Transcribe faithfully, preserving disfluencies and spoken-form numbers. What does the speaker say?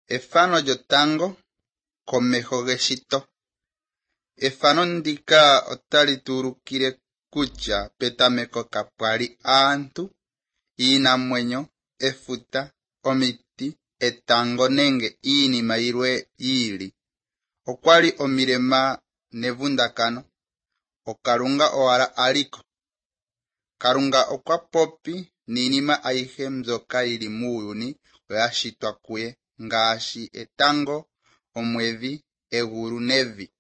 Efano lyotango komeho geshito. Efano ndika otali tu ulukile kutya petameko kapwali aantu, iinamwenyo, efuta, omiti, etango nenge iinima yilwe yiili. Okwali omilema nevundakano, oKalunga owala aliko. Kalunga okwa popi niinima ayihe mbyoka yili muuyuni oya shitwa kuye ngaashi etango, omwedhi, egulu nevi.